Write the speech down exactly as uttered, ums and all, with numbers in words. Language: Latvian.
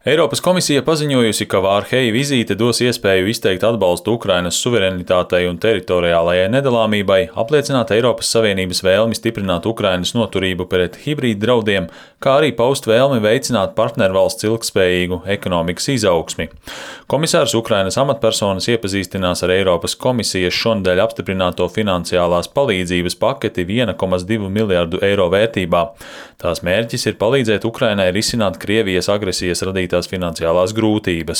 Eiropas komisija paziņojusi, ka Vārheji vizīte dos iespēju izteikt atbalstu Ukrainas suverenitātei un teritoriālajai nedalāmībai, apliecināt Eiropas Savienības vēlmi stiprināt Ukrainas noturību pret hibrīdu draudiem, kā arī paust vēlmi veicināt partnervalsts ilgtspējīgu ekonomikas izaugsmi. Komisārs Ukrainas amatpersonas iepazīstinās ar Eiropas komisijas šonadēļ apstiprināto finansiālās palīdzības paketi viena komā divi miljardu eiro vērtībā. Tās mērķis ir palīdzēt Ukrainai risināt Krievijas agresijas radītās finansiālās grūtības.